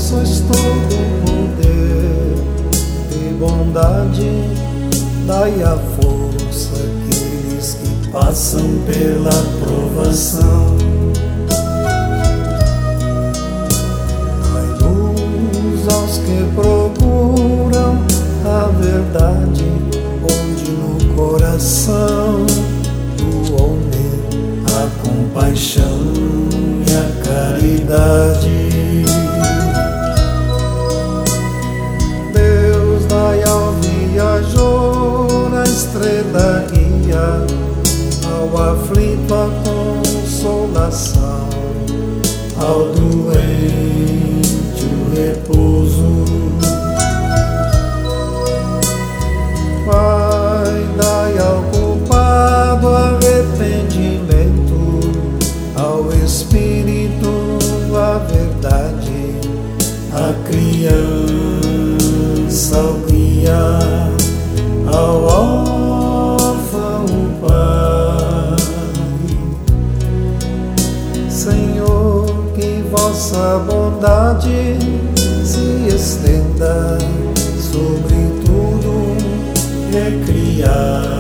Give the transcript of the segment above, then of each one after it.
sois todo poder e bondade, dai a força àqueles que passam pela provação. Dai luz aos que procuram a verdade, onde no coração do homem a compaixão e a caridade. Deus, dai ao viajor a estrela guia, ao aflito a consolação, ao doente o repouso. Pai, dai ao culpado arrependimento, ao espírito a verdade, a criança ao guia, ao órfão o pai. Senhor, que vossa bondade se estenda sobre tudo que criastes.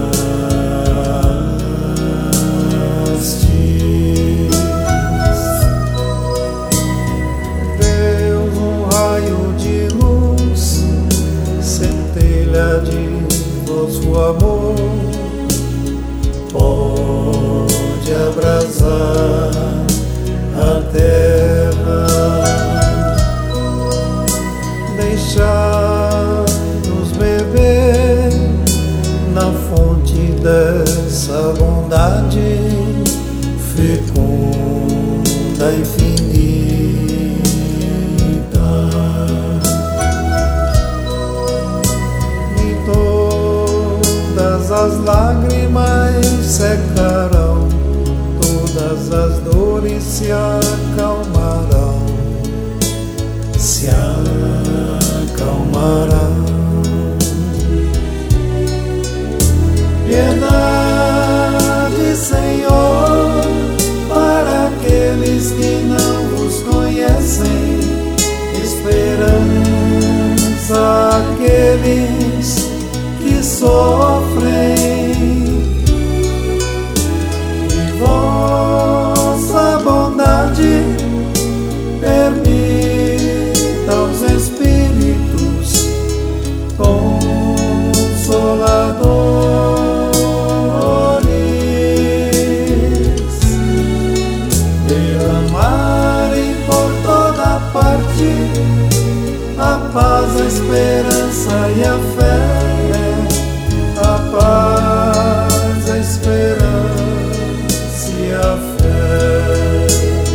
Deus, um raio de luz, centelha de vosso amor, pode abrasar a terra, deixar-nos beber na fonte dessa bondade fecunda, infinita. E todas as lágrimas secarão, todas as dores se acalmarão, se acalmarão. Piedade, Senhor, para aqueles que não vos conhecem, esperança àqueles que sofrem. E vossa bondade permita aos espíritos consoladores derramarem por toda parte a paz, a esperança e a fé, a paz, a esperança e a fé.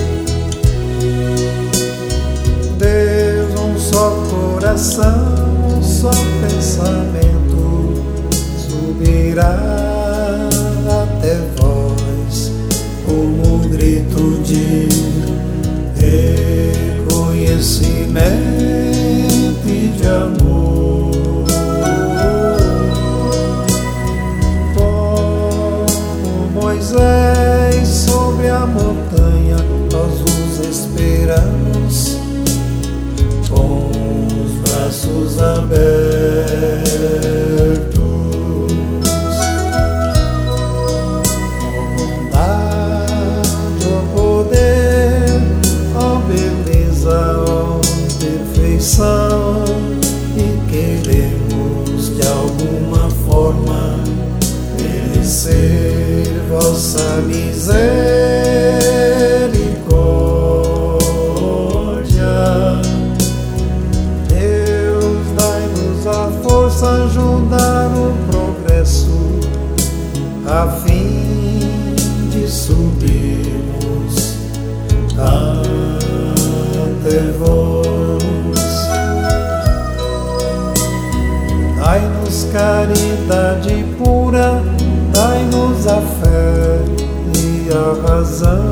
Deus, um só coração, um só pensamento subirá até vós como um grito de reconhecimento e de amor. Como Moisés sobre a montanha, nós os esperamos com os braços abertos. Ó bondade, ó poder, ó beleza, ó perfeição, e queremos de alguma forma merecer vossa misericórdia. Deus, dai-nos a força, ajudar o progresso, a fim de subirmos até vós. Dai-nos caridade pura, dai-nos a fé e a razão,